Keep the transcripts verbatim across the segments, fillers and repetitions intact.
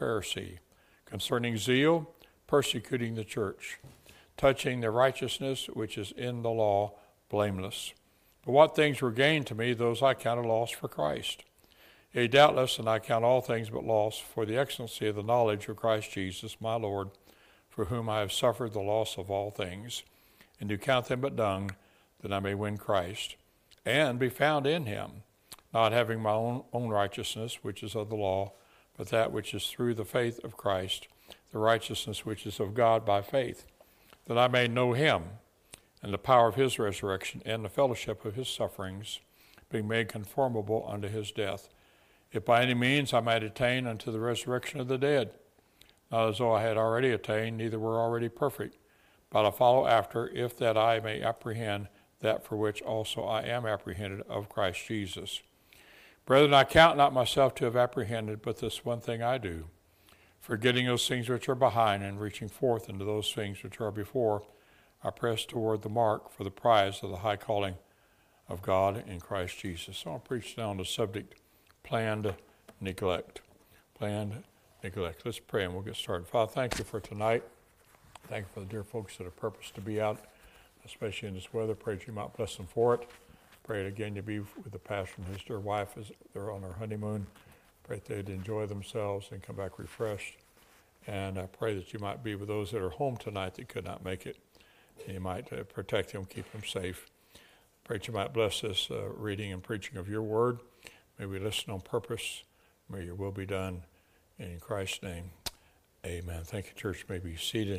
Pharisee. Concerning zeal, persecuting the church. Touching the righteousness which is in the law, blameless. But what things were gained to me, those I counted loss for Christ. Yea, doubtless, and I count all things but loss for the excellency of the knowledge of Christ Jesus, my Lord, for whom I have suffered the loss of all things, and do count them but dung, that I may win Christ, and be found in him, not having my own, own righteousness, which is of the law, but that which is through the faith of Christ, the righteousness which is of God by faith, that I may know him, and the power of his resurrection, and the fellowship of his sufferings, being made conformable unto his death, if by any means I might attain unto the resurrection of the dead, not as though I had already attained, neither were already perfect, but I follow after, if that I may apprehend that for which also I am apprehended of Christ Jesus. Brethren, I count not myself to have apprehended, but this one thing I do, forgetting those things which are behind, and reaching forth into those things which are before, I press toward the mark for the prize of the high calling of God in Christ Jesus. So I'll preach now on the subject, planned neglect. Planned neglect. Let's pray and we'll get started. Father, thank you for tonight. Thank you for the dear folks that have purposed to be out, especially in this weather. Pray that you might bless them for it. Pray it again to be with the pastor and his dear wife as they're on their honeymoon. Pray that they'd enjoy themselves and come back refreshed. And I pray that you might be with those that are home tonight that could not make it. And you might uh, protect them, keep them safe. Pray that you might bless this uh, reading and preaching of your word. May we listen on purpose. May your will be done. In Christ's name, amen. Thank you, church. You may be seated.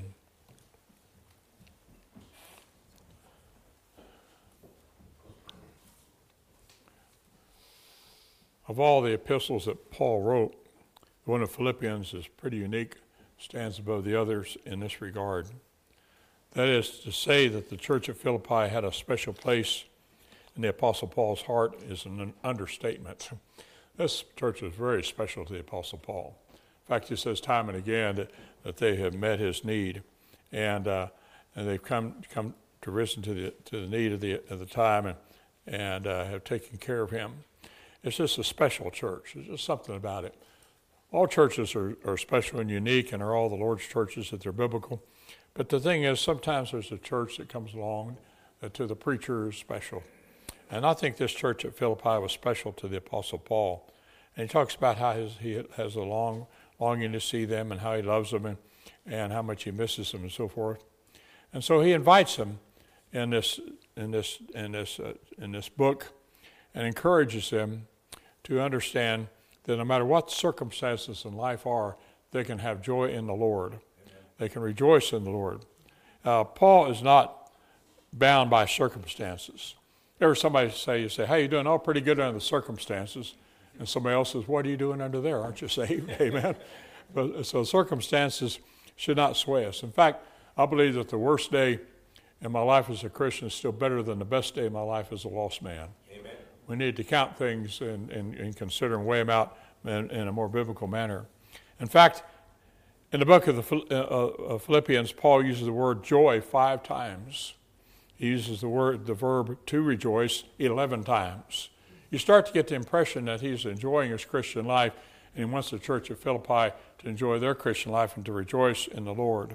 Of all the epistles that Paul wrote, the one of Philippians is pretty unique, stands above the others in this regard. That is to say that the church at Philippi had a special place in the Apostle Paul's heart is an understatement. This church was very special to the Apostle Paul. In fact, he says time and again that, that they have met his need, and uh, and they've come come to risen to the to the need of the of the time, and and uh, have taken care of him. It's just a special church. There's just something about it. All churches are, are special and unique, and are all the Lord's churches that they're biblical. But the thing is, sometimes there's a church that comes along that to the preacher is special. And I think this church at Philippi was special to the Apostle Paul. And he talks about how his, he has a long longing to see them and how he loves them and, and how much he misses them and so forth. And so he invites them in this in this in this uh, in this book and encourages them to understand that no matter what circumstances in life are, they can have joy in the Lord. Amen. They can rejoice in the Lord. Uh, Paul is not bound by circumstances. Ever somebody say, you say, hey, you're doing all pretty good under the circumstances. And somebody else says, what are you doing under there? Aren't you saved? Amen. But, so circumstances should not sway us. In fact, I believe that the worst day in my life as a Christian is still better than the best day in my life as a lost man. Amen. We need to count things and, and, and consider and weigh them out in, in a more biblical manner. In fact, in the book of the uh, of Philippians, Paul uses the word joy five times. He uses the word, the verb to rejoice eleven times. You start to get the impression that he's enjoying his Christian life, and he wants the church at Philippi to enjoy their Christian life and to rejoice in the Lord.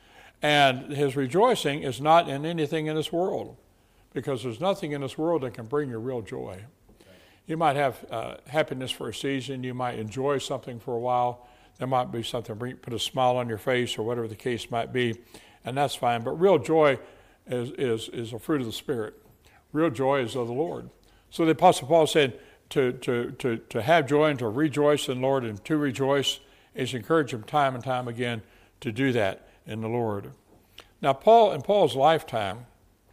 And his rejoicing is not in anything in this world, because there's nothing in this world that can bring you real joy. You might have uh, happiness for a season. You might enjoy something for a while. There might be something bring put a smile on your face or whatever the case might be, and that's fine. But real joy is is is a fruit of the Spirit. Real joy is of the Lord. So the Apostle Paul said to to to to have joy and to rejoice in the Lord, and to rejoice is encourage him time and time again to do that in the Lord. Now, Paul in Paul's lifetime,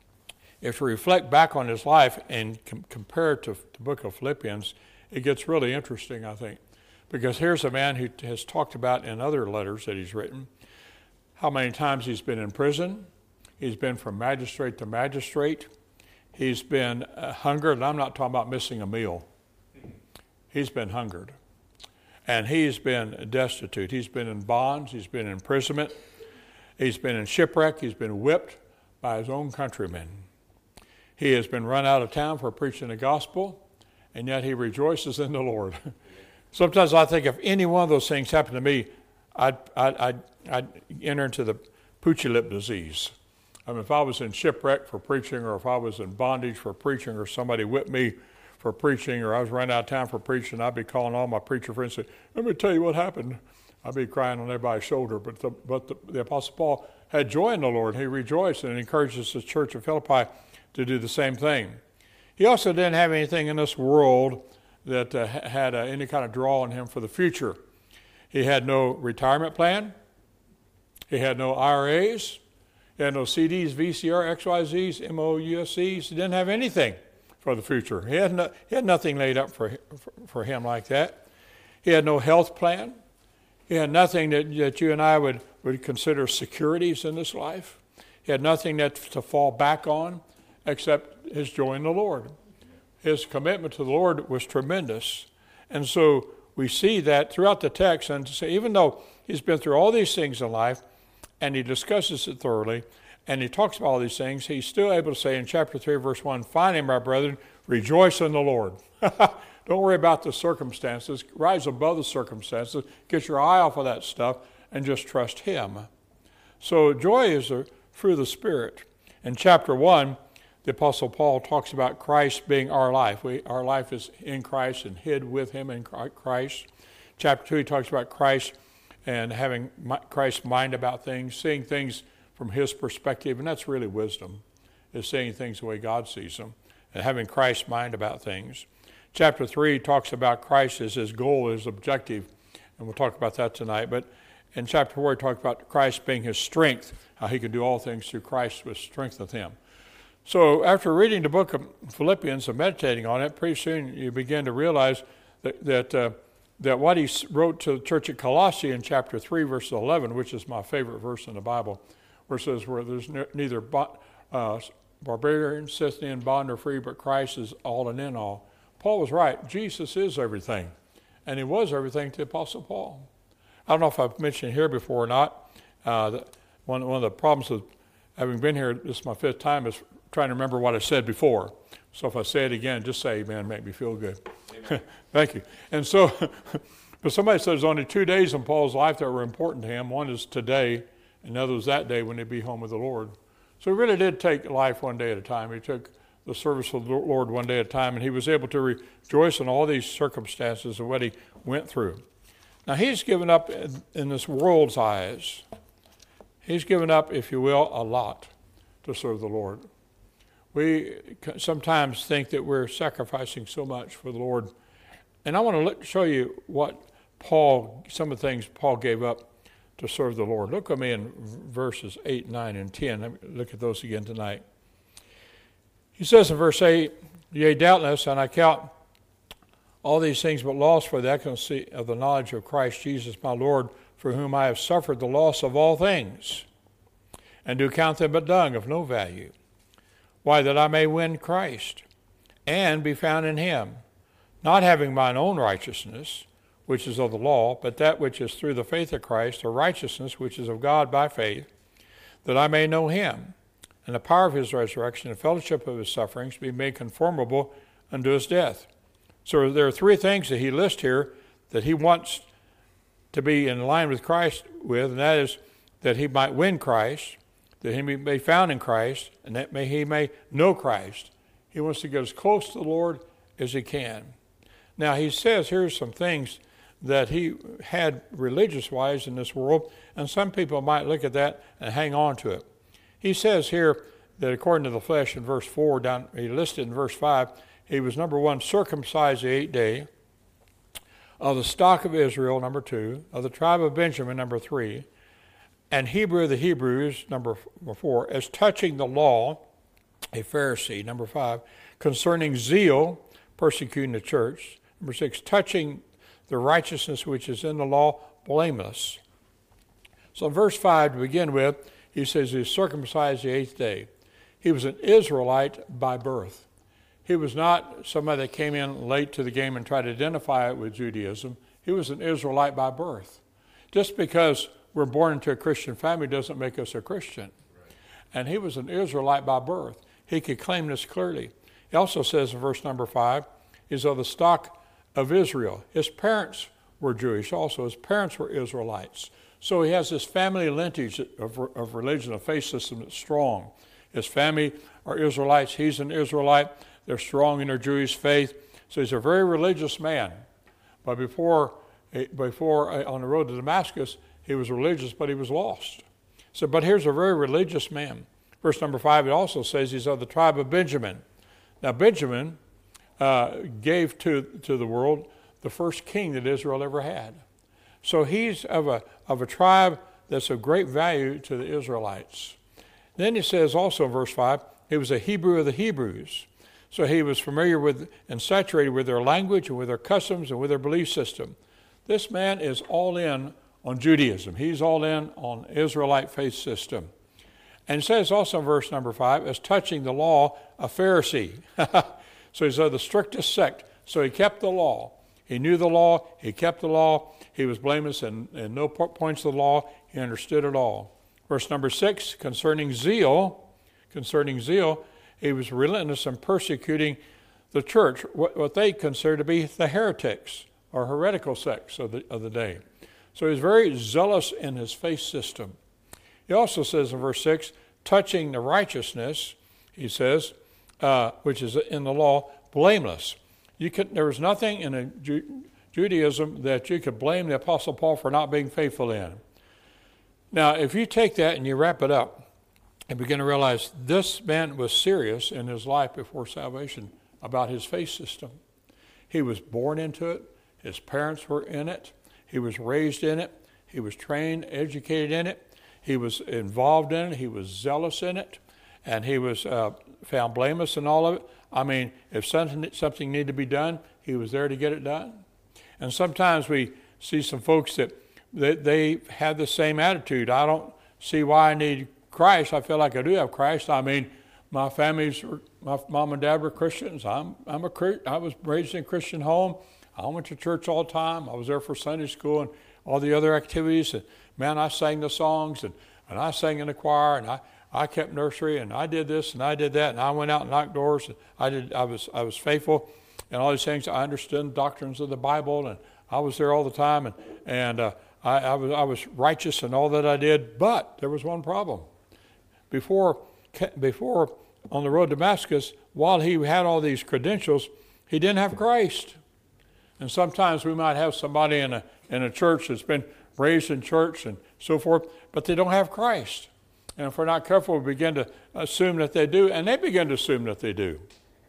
if we reflect back on his life and com- compare it to the book of Philippians, it gets really interesting, I think. Because here's a man who has talked about in other letters that he's written how many times he's been in prison. He's been from magistrate to magistrate. He's been uh, hungered, and I'm not talking about missing a meal. He's been hungered. And he's been destitute. He's been in bonds. He's been in imprisonment. He's been in shipwreck. He's been whipped by his own countrymen. He has been run out of town for preaching the gospel, and yet he rejoices in the Lord. Sometimes I think if any one of those things happened to me, I'd, I'd, I'd, I'd enter into the poochie lip disease. I mean, if I was in shipwreck for preaching, or if I was in bondage for preaching, or somebody whipped me for preaching, or I was running out of town for preaching, I'd be calling all my preacher friends and say, let me tell you what happened. I'd be crying on everybody's shoulder. But the, but the, the Apostle Paul had joy in the Lord. He rejoiced and encourages the church of Philippi to do the same thing. He also didn't have anything in this world that uh, had uh, any kind of draw on him for the future. He had no retirement plan. He had no I R As. He had no C Ds, V C R, X Y Zs, M O U S Cs. He didn't have anything for the future. He had, no, he had nothing laid up for, for, for him like that. He had no health plan. He had nothing that, that you and I would, would consider securities in this life. He had nothing that to fall back on except his joy in the Lord. His commitment to the Lord was tremendous. And so we see that throughout the text, and to say, even though he's been through all these things in life, and he discusses it thoroughly, and he talks about all these things, he's still able to say in chapter three, verse one, finally, my brethren, rejoice in the Lord. Don't worry about the circumstances. Rise above the circumstances. Get your eye off of that stuff and just trust him. So joy is a fruit of the Spirit. In chapter one, the Apostle Paul talks about Christ being our life. We, our life is in Christ and hid with him in Christ. Chapter two, he talks about Christ and having Christ's mind about things, seeing things from his perspective, and that's really wisdom, is seeing things the way God sees them, and having Christ's mind about things. Chapter three talks about Christ as his goal, his objective, and we'll talk about that tonight. But in chapter four, he talks about Christ being his strength, how he can do all things through Christ which strengtheneth him. So after reading the book of Philippians and meditating on it, pretty soon you begin to realize that that, uh, that what he wrote to the church at Colossae in chapter three, verse eleven, which is my favorite verse in the Bible, where it says, where there's neither uh, barbarian, Scythian, bond or free, but Christ is all and in all. Paul was right. Jesus is everything. And he was everything to the Apostle Paul. I don't know if I've mentioned here before or not. Uh, the, one, one of the problems with having been here, this is my fifth time, is trying to remember what I said before. So if I say it again, just say amen, make me feel good. Thank you. And so, but somebody said there's only two days in Paul's life that were important to him. One is today, and the other was that day when he'd be home with the Lord. So he really did take life one day at a time. He took the service of the Lord one day at a time, and he was able to rejoice in all these circumstances of what he went through. Now, he's given up in, in this world's eyes. He's given up, if you will, a lot to serve the Lord. We sometimes think that we're sacrificing so much for the Lord. And I want to look, show you what Paul, some of the things Paul gave up to serve the Lord. Look with me in verses eight, nine, and ten. Let me look at those again tonight. He says in verse eight, yea, doubtless, and I count all these things but loss for the excellency of the knowledge of Christ Jesus my Lord, for whom I have suffered the loss of all things, and do count them but dung of no value. Why, that I may win Christ, and be found in him, not having mine own righteousness, which is of the law, but that which is through the faith of Christ, the righteousness which is of God by faith, that I may know him, and the power of his resurrection, and fellowship of his sufferings, be made conformable unto his death. So there are three things that he lists here that he wants to be in line with Christ with, and that is that he might win Christ, that he may be found in Christ, and that may, he may know Christ. He wants to get as close to the Lord as he can. Now he says here's some things that he had religious-wise in this world, and some people might look at that and hang on to it. He says here that according to the flesh in verse four, down he listed in verse five, he was, number one, circumcised the eighth day, of the stock of Israel, number two, of the tribe of Benjamin, number three, and Hebrew of the Hebrews, number four, as touching the law, a Pharisee, number five, concerning zeal, persecuting the church, number six, touching the righteousness which is in the law, blameless. So in verse five, to begin with, he says he was circumcised the eighth day. He was an Israelite by birth. He was not somebody that came in late to the game and tried to identify it with Judaism. He was an Israelite by birth. Just because we're born into a Christian family doesn't make us a Christian. Right. And he was an Israelite by birth. He could claim this clearly. He also says in verse number five, he's of the stock of Israel. His parents were Jewish also. His parents were Israelites. So he has this family lineage of, of religion, a faith system that's strong. His family are Israelites. He's an Israelite. They're strong in their Jewish faith. So he's a very religious man. But before, before on the road to Damascus, he was religious, but he was lost. So, but here's a very religious man. Verse number five, it also says he's of the tribe of Benjamin. Now, Benjamin uh, gave to, to the world the first king that Israel ever had. So he's of a, of a tribe that's of great value to the Israelites. Then he says also in verse five, he was a Hebrew of the Hebrews. So he was familiar with and saturated with their language and with their customs and with their belief system. This man is all in on Judaism. He's all in on Israelite faith system. And it says also in verse number five, as touching the law, a Pharisee. So he's of the strictest sect. So he kept the law. He knew the law. He kept the law. He was blameless in, in no points of the law. He understood it all. Verse number six, concerning zeal, concerning zeal, he was relentless in persecuting the church, what, what they considered to be the heretics or heretical sects of the, of the day. So he's very zealous in his faith system. He also says in verse six, touching the righteousness, he says, uh, which is in the law, blameless. You could, there was nothing in a Ju- Judaism that you could blame the Apostle Paul for not being faithful in. Now, if you take that and you wrap it up and begin to realize this man was serious in his life before salvation about his faith system. He was born into it. His parents were in it. He was raised in it. He was trained, educated in it. He was involved in it. He was zealous in it. And he was uh, found blameless in all of it. I mean, if something, something needed to be done, he was there to get it done. And sometimes we see some folks that they, they have the same attitude. I don't see why I need Christ. I feel like I do have Christ. I mean, my family's, my mom and dad were Christians. I'm, I'm a I was raised in a Christian home. I went to church all the time. I was there for Sunday school and all the other activities. And man, I sang the songs and, and I sang in the choir and I, I kept nursery and I did this and I did that and I went out and knocked doors and I did I was I was faithful and all these things. I understood doctrines of the Bible and I was there all the time and and uh, I, I was I was righteous in all that I did. But there was one problem. Before before on the road to Damascus, while he had all these credentials, he didn't have Christ. And sometimes we might have somebody in a in a church that's been raised in church and so forth, but they don't have Christ. And if we're not careful, we begin to assume that they do, and they begin to assume that they do.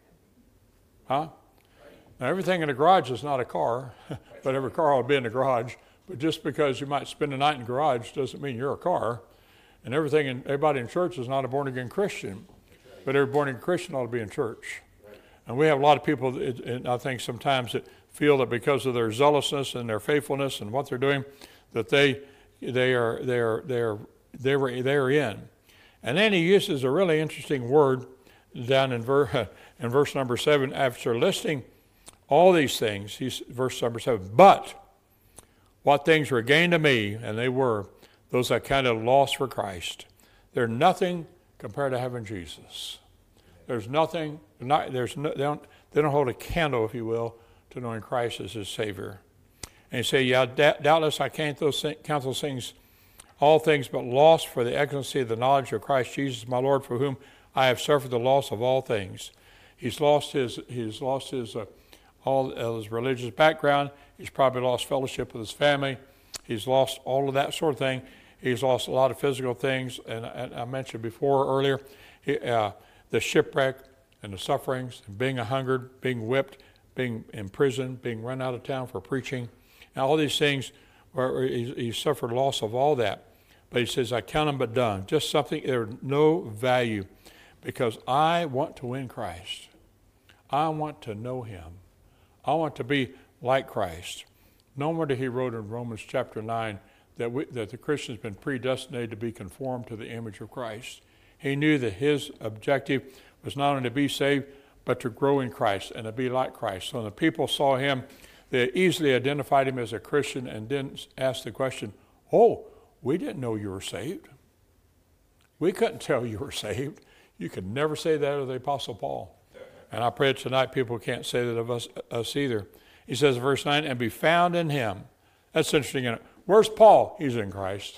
Huh? Now, everything in a garage is not a car, but every car ought to be in the garage. But just because you might spend the night in the garage doesn't mean you're a car. And everything in, everybody in church is not a born-again Christian, but every born-again Christian ought to be in church. And we have a lot of people, that, and I think sometimes, that feel that because of their zealousness and their faithfulness and what they're doing, that they they are they are they are they were they're in. And then he uses a really interesting word down in, ver, in verse number seven. After listing all these things, he's verse number seven. But what things were gained to me, and they were those I kind of lost for Christ. They're nothing compared to having Jesus. There's nothing. Not, there's no, they don't they don't hold a candle, if you will, to knowing Christ as his Savior. And you say, yeah, doubtless I can't those th- count those things, all things but lost for the excellency of the knowledge of Christ Jesus, my Lord, for whom I have suffered the loss of all things. He's lost his he's lost his uh, all uh, his religious background. He's probably lost fellowship with his family. He's lost all of that sort of thing. He's lost a lot of physical things, and, and I mentioned before earlier, he, uh, the shipwreck and the sufferings, and being a hungered, being whipped, being imprisoned, being run out of town for preaching, and all these things. Where he, he suffered loss of all that, but he says, "I count them but done." Just something they're no value, because I want to win Christ. I want to know Him. I want to be like Christ. No wonder he wrote in Romans chapter nine that we, that the Christian's been predestinated to be conformed to the image of Christ. He knew that his objective was not only to be saved, but to grow in Christ and to be like Christ. So when the people saw him, they easily identified him as a Christian and didn't ask the question, "Oh, we didn't know you were saved. We couldn't tell you were saved." You could never say that of the Apostle Paul. And I pray tonight people can't say that of us, us either. He says in verse nine, "And be found in him, That's interesting. Isn't it? Where's Paul? He's in Christ.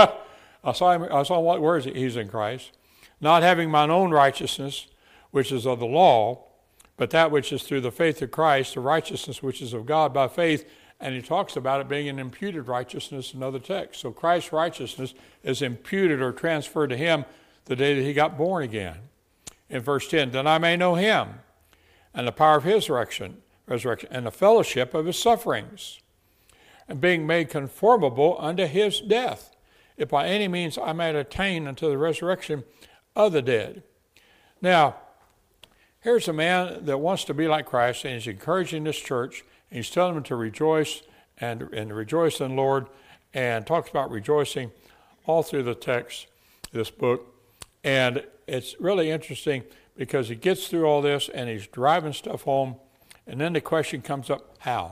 I saw him. I saw him. Where is he? He's in Christ. Not having mine own righteousness, which is of the law, but that which is through the faith of Christ, the righteousness which is of God by faith. And he talks about it being an imputed righteousness in other texts. So Christ's righteousness is imputed or transferred to him the day that he got born again. In verse ten, that I may know him and the power of his resurrection, resurrection and the fellowship of his sufferings, and being made conformable unto his death, if by any means I might attain unto the resurrection of the dead. Now, here's a man that wants to be like Christ, and he's encouraging this church. He's telling them to rejoice and, and rejoice in the Lord, and talks about rejoicing all through the text, this book. And it's really interesting because he gets through all this and he's driving stuff home. And then the question comes up, how?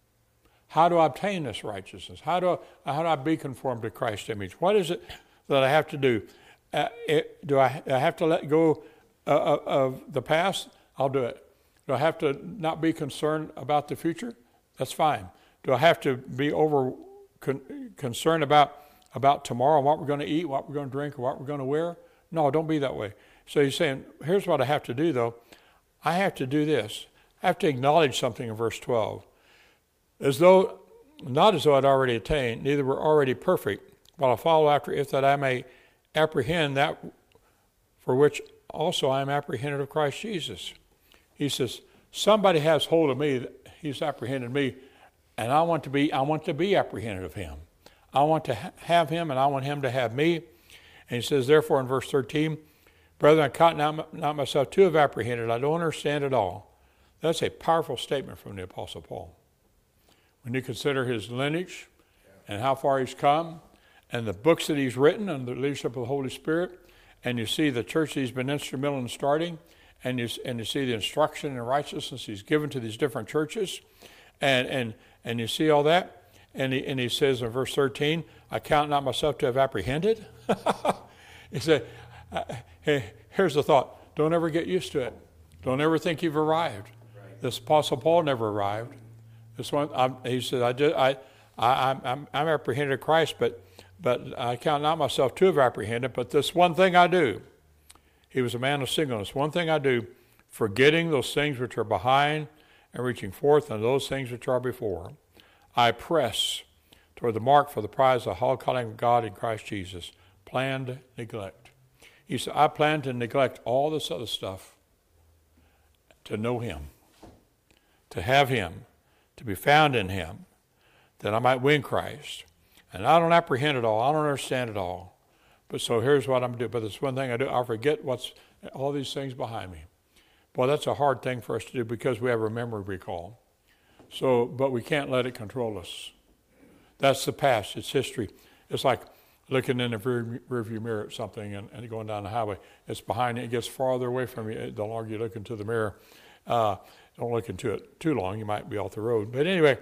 How do I obtain this righteousness? How do I, how do I be conformed to Christ's image? What is it that I have to do? Uh, it, do I, I have to let go uh, of the past? I'll do it. Do I have to not be concerned about the future? That's fine. Do I have to be over con- concerned about, about tomorrow, what we're going to eat, what we're going to drink, or what we're going to wear? No, don't be that way. So he's saying, here's what I have to do, though. I have to do this. I have to acknowledge something in verse twelve. As though, not as though I'd already attained, neither were already perfect, but I follow after, if that I may apprehend that for which also I am apprehended of Christ Jesus. He says, somebody has hold of me, he's apprehended me, and I want to be, I want to be apprehended of him. I want to ha- have him, and I want him to have me. And he says, therefore, in verse thirteen, brethren, I count not, not myself to have apprehended. I don't understand it all. That's a powerful statement from the Apostle Paul. When you consider his lineage and how far he's come, and the books that he's written under the leadership of the Holy Spirit, and you see the church that he's been instrumental in starting, and you, and you see the instruction and righteousness he's given to these different churches, and and and you see all that, and he, and he says in verse thirteen, I count not myself to have apprehended. He said, hey, here's the thought, don't ever get used to it. Don't ever think you've arrived. Right. This Apostle Paul never arrived. This one, I'm, he said, I, did, I, I, I'm, I'm apprehended of Christ, but, but I count not myself to have apprehended, but this one thing I do. He was a man of singleness. One thing I do, forgetting those things which are behind and reaching forth unto those things which are before, I press toward the mark for the prize of the high calling of God in Christ Jesus. Planned neglect. He said, I plan to neglect all this other stuff to know him, to have him, to be found in him, that I might win Christ. And I don't apprehend it all. I don't understand it all. But so here's what I'm going to do. But there's one thing I do. I forget what's all these things behind me. Boy, that's a hard thing for us to do because we have a memory recall. So, but we can't let it control us. That's the past. It's history. It's like looking in the rear, rearview mirror at something and, and going down the highway. It's behind you. It gets farther away from you the longer you look into the mirror. Uh, don't look into it too long. You might be off the road. But anyway,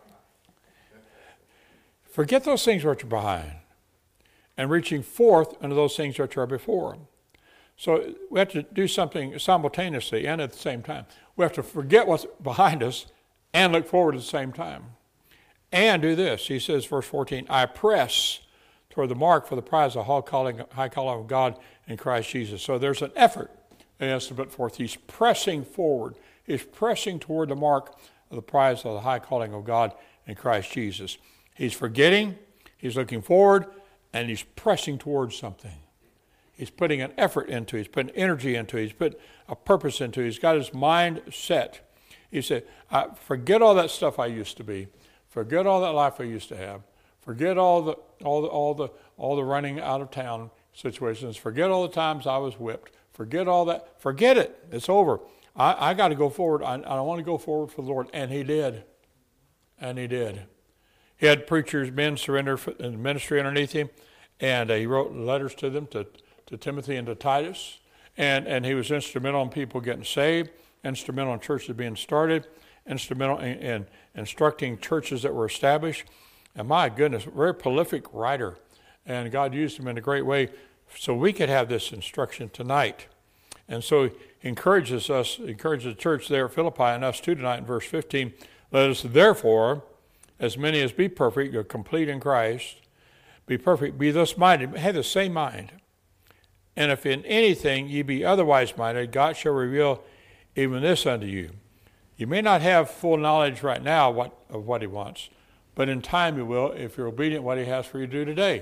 forget those things which are behind and reaching forth unto those things which are before. So we have to do something simultaneously and at the same time. We have to forget what's behind us and look forward at the same time. And do this. He says, verse fourteen, I press toward the mark for the prize of the high calling, high calling of God in Christ Jesus. So there's an effort that he has to put forth. He's pressing forward. He's pressing toward the mark of the prize of the high calling of God in Christ Jesus. He's forgetting, he's looking forward, and he's pressing towards something. He's putting an effort into it. He's putting energy into it. He's put a purpose into it. He's got his mind set. He said, I forget all that stuff I used to be. Forget all that life I used to have. Forget all the all the all the all the running out of town situations. Forget all the times I was whipped. Forget all that. Forget it. It's over. I, I got to go forward. I, I want to go forward for the Lord. And he did. And he did. He had preachers, men surrender in ministry underneath him, and uh, he wrote letters to them, to, to Timothy and to Titus, and, and he was instrumental in people getting saved, instrumental in churches being started, instrumental in, in instructing churches that were established. And my goodness, very prolific writer, and God used him in a great way so we could have this instruction tonight. And so he encourages us, encourages the church there at Philippi and us too tonight in verse fifteen, let us therefore as many as be perfect, you're complete in Christ. Be perfect, be thus minded, have the same mind. And if in anything ye be otherwise minded, God shall reveal even this unto you. You may not have full knowledge right now what, of what he wants, but in time you will if you're obedient to what he has for you to do today.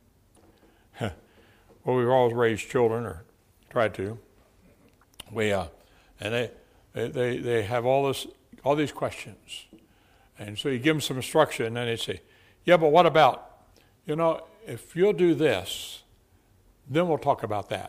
Well, we've always raised children, or tried to. We uh, and they, they they have all this all these questions, and so you give them some instruction, and then they say, "Yeah, but what about? You know, if you'll do this, then we'll talk about that."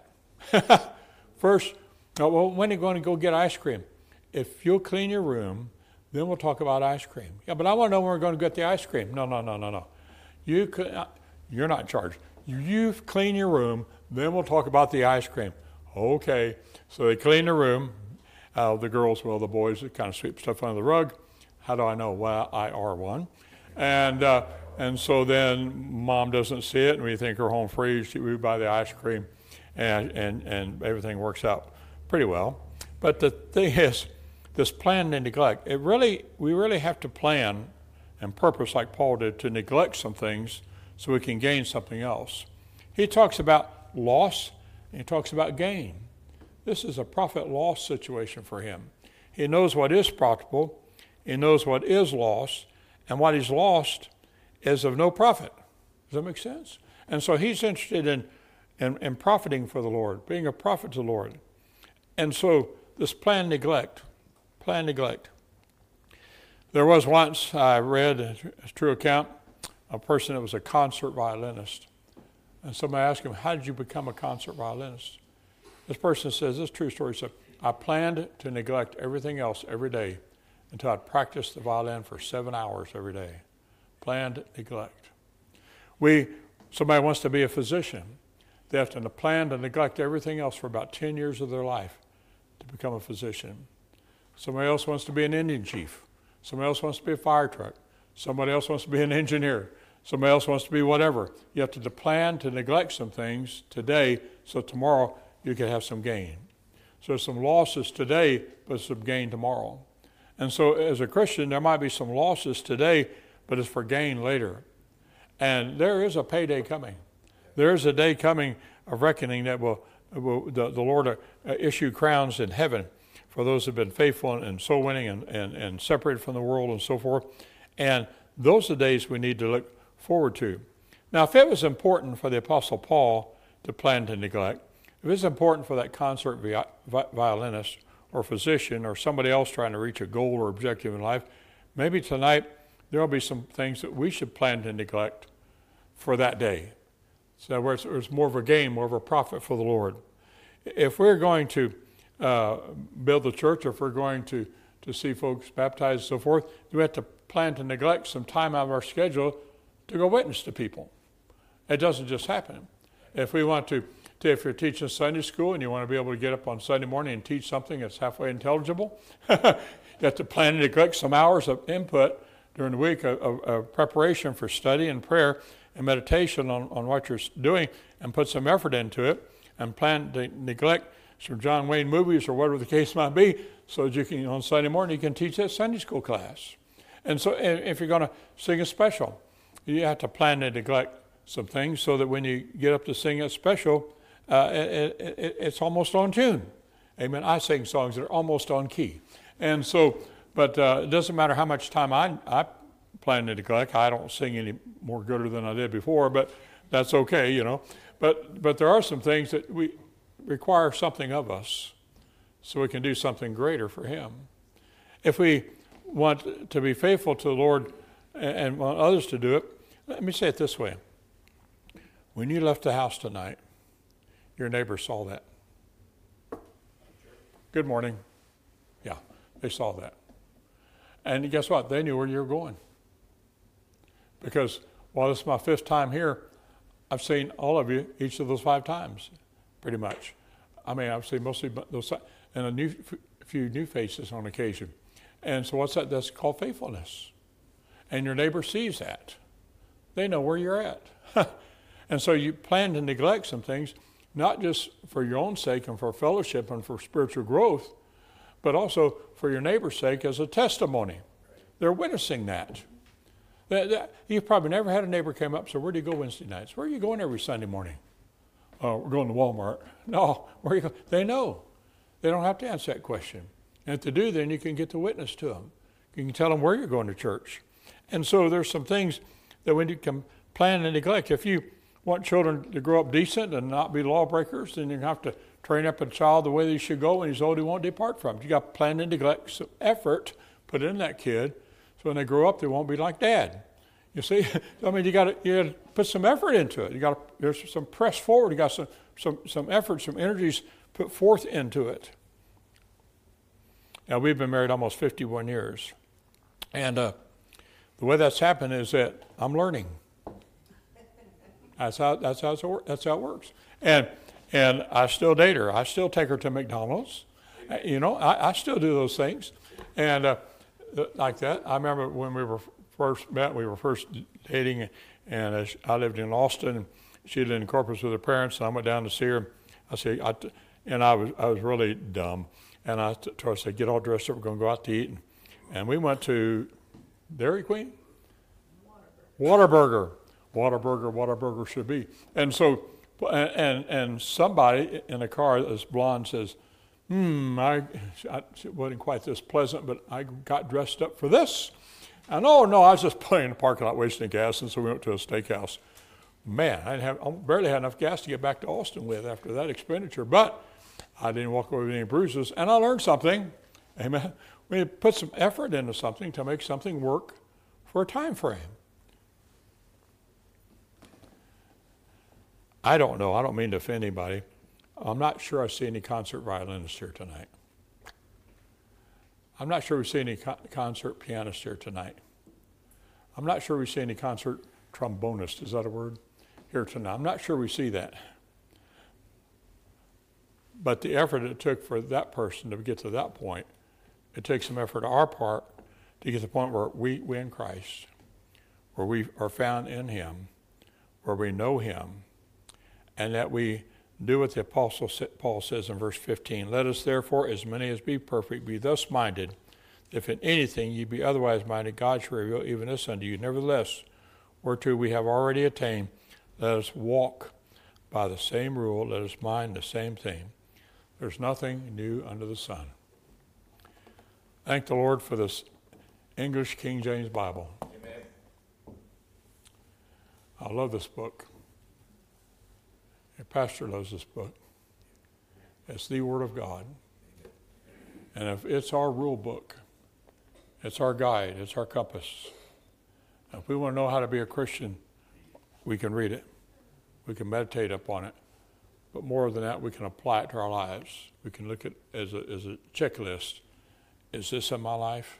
First, oh, well, when are you going to go get ice cream? If you'll clean your room, then we'll talk about ice cream. Yeah, but I want to know when we're going to get the ice cream. No, no, no, no, no. You could, you're not in charge. You clean your room, then we'll talk about the ice cream. Okay. So they clean the room. Uh, the girls, well, the boys kind of sweep stuff under the rug. How do I know? Well, I are one. And uh, and so then mom doesn't see it, and we think her home free. She, we buy the ice cream, and, and, and everything works out pretty well. But the thing is, this plan and neglect, it really, we really have to plan and purpose like Paul did to neglect some things so we can gain something else. He talks about loss, and he talks about gain. This is a profit loss situation for him. He knows what is profitable, he knows what is lost, and what he's lost is of no profit. Does that make sense? And so he's interested in, in, in profiting for the Lord, being a prophet to the Lord. And so this plan neglect, plan neglect. There was once, I read a true account, a person that was a concert violinist. And somebody asked him, how did you become a concert violinist? This person says, this true story, said, I planned to neglect everything else every day until I'd practiced the violin for seven hours every day. Planned neglect. We, somebody wants to be a physician. They have to plan to neglect everything else for about ten years of their life to become a physician. Somebody else wants to be an Indian chief. Somebody else wants to be a fire truck. Somebody else wants to be an engineer. Somebody else wants to be whatever. You have to plan to neglect some things today so tomorrow you can have some gain. So there's some losses today, but some gain tomorrow. And so as a Christian, there might be some losses today, but it's for gain later. And there is a payday coming. There is a day coming of reckoning that will, will the, the Lord uh, issue crowns in heaven for those who have been faithful and, and soul winning and, and, and separated from the world and so forth. And those are the days we need to look forward to. Now, if it was important for the Apostle Paul to plan to neglect, if it's important for that concert vi- vi- violinist or physician or somebody else trying to reach a goal or objective in life, maybe tonight there will be some things that we should plan to neglect for that day. So where it's, it's more of a gain, more of a profit for the Lord. If we're going to uh, build the church, or if we're going to, to see folks baptized and so forth, we have to plan to neglect some time out of our schedule to go witness to people. It doesn't just happen. If we want to, to, if you're teaching Sunday school and you want to be able to get up on Sunday morning and teach something that's halfway intelligible, you have to plan to neglect some hours of input during the week of, of, of preparation for study and prayer and meditation on, on what you're doing, and put some effort into it, and plan to neglect some John Wayne movies or whatever the case might be, so that you can, on Sunday morning, you can teach that Sunday school class. And so if you're going to sing a special, you have to plan to neglect some things so that when you get up to sing a special, uh, it, it, it's almost on tune. Amen. I sing songs that are almost on key. And so, but uh, it doesn't matter how much time I, I plan to neglect. I don't sing any more gooder than I did before, but that's okay, you know. But but there are some things that we require something of us so we can do something greater for him. If we want to be faithful to the Lord and want others to do it, let me say it this way. When you left the house tonight, your neighbor saw that. Good morning. Yeah, they saw that. And guess what? They knew where you were going. Because while this is my fifth time here, I've seen all of you each of those five times, pretty much. I mean, I've seen mostly those, and a new, few new faces on occasion. And so what's that? That's called faithfulness. And your neighbor sees that. They know where you're at. And so you plan to neglect some things, not just for your own sake and for fellowship and for spiritual growth, but also for your neighbor's sake as a testimony. They're witnessing that. That, that, you've probably never had a neighbor come up, so where do you go Wednesday nights? Where are you going every Sunday morning? Oh, we're going to Walmart. No, where are you going? They know. They don't have to answer that question. And if they do, then you can get the witness to them. You can tell them where you're going to church. And so there's some things that we need to plan and neglect. If you want children to grow up decent and not be lawbreakers, then you have to train up a child the way they should go. When he's old, he won't depart from it. You got to plan and neglect some effort, put in that kid, so when they grow up, they won't be like dad. You see, I mean, you got to you got to put some effort into it. You got to, there's some press forward. You got some some some effort, some energies put forth into it. Now we've been married almost fifty-one years, and uh, the way that's happened is that I'm learning. That's how that's how it's, that's how it works. And and I still date her. I still take her to McDonald's. You know, I, I still do those things, and uh, like that. I remember when we were first met, we were first dating, and uh, I lived in Austin. And she lived in Corpus with her parents, and I went down to see her. I said, I t- and I was I was really dumb, and I t- told her, I said, get all dressed up. We're going to go out to eat, and, and we went to Dairy Queen, Whataburger. Whataburger, Whataburger should be. And so, and and somebody in the car, this blonde, says, hmm, I, I it wasn't quite this pleasant, but I got dressed up for this. And oh, no, I was just playing in the parking lot wasting gas, and so we went to a steakhouse. Man, I, didn't have, I barely had enough gas to get back to Austin with after that expenditure, but I didn't walk away with any bruises, and I learned something. Amen. We put some effort into something to make something work for a time frame. I don't know. I don't mean to offend anybody. I'm not sure I see any concert violinists here tonight. I'm not sure we see any co- concert pianists here tonight. I'm not sure we see any concert trombonists, is that a word, here tonight. I'm not sure we see that. But the effort it took for that person to get to that point, it takes some effort on our part to get to the point where we, we in Christ, where we are found in him, where we know him, and that we do what the Apostle Paul says in verse fifteen. Let us therefore, as many as be perfect, be thus minded. If in anything ye be otherwise minded, God shall reveal even this unto you. Nevertheless, whereto we have already attained, let us walk by the same rule. Let us mind the same thing. There's nothing new under the sun. Thank the Lord for this English King James Bible. Amen. I love this book. Your pastor loves this book. It's the Word of God. And if it's our rule book, it's our guide, it's our compass. If we want to know how to be a Christian, we can read it. We can meditate upon it. But more than that, we can apply it to our lives. We can look at it as a, as a checklist. Is this in my life?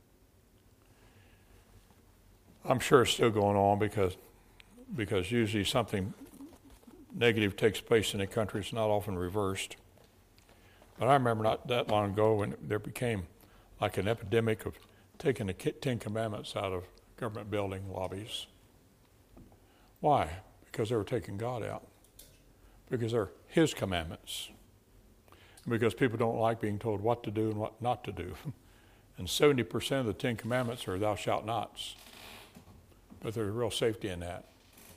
I'm sure it's still going on because because usually something negative takes place in a country. It's not often reversed. But I remember not that long ago when there became like an epidemic of taking the Ten Commandments out of government building lobbies. Why? Because they were taking God out. Because they're his commandments. Because people don't like being told what to do and what not to do. And seventy percent of the Ten Commandments are thou shalt nots. But there's real safety in that.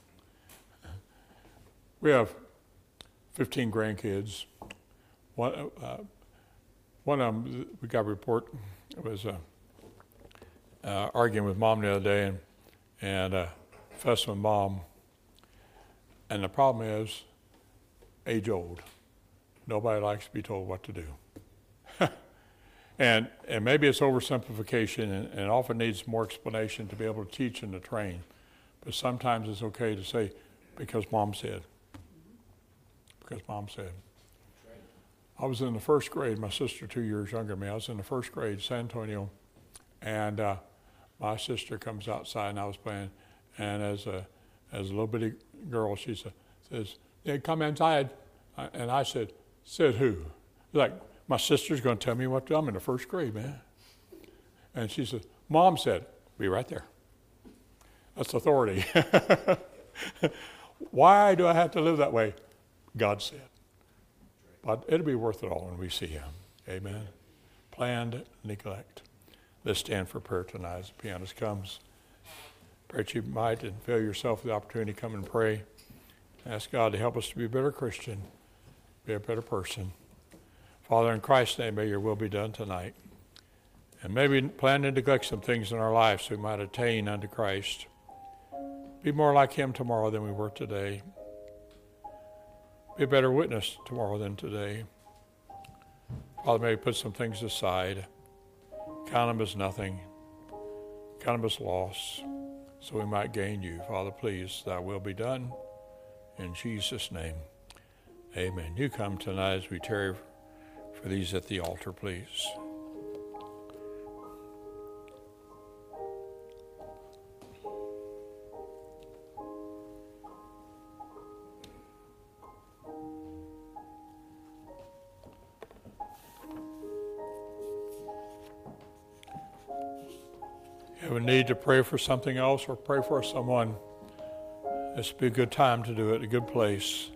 We have fifteen grandkids. One, uh, one of them, we got a report, was uh, uh, arguing with mom the other day and, and uh, fussing with mom. And the problem is, age old. Nobody likes to be told what to do. and and maybe it's oversimplification and, and often needs more explanation to be able to teach and to train. But sometimes it's okay to say, because mom said. Because mom said. I was in the first grade, my sister two years younger than me, I was in the first grade, San Antonio, and uh, my sister comes outside and I was playing, and as a as a little bitty girl, she said, says, "Yeah, come inside." And I said, said who? Like, my sister's going to tell me what to do. I'm in the first grade, man. And she said, Mom said, be right there. That's authority. Why do I have to live that way? God said. But it'll be worth it all when we see him. Amen. Planned neglect. Let's stand for prayer tonight as the pianist comes. Pray that you might and feel yourself the opportunity to come and pray. Ask God to help us to be a better Christian, be a better person. Father, in Christ's name, may your will be done tonight. And maybe plan to neglect some things in our lives so we might attain unto Christ. Be more like him tomorrow than we were today. Be a better witness tomorrow than today. Father, may we put some things aside. Count them as nothing. Count them as loss, so we might gain you. Father, please, thy will be done. In Jesus' name, amen. You come tonight as we tarry for these at the altar, please. Have a need to pray for something else or pray for someone, this would be a good time to do it, a good place.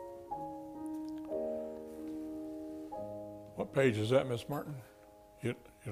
What page is that, Miss Martin? You,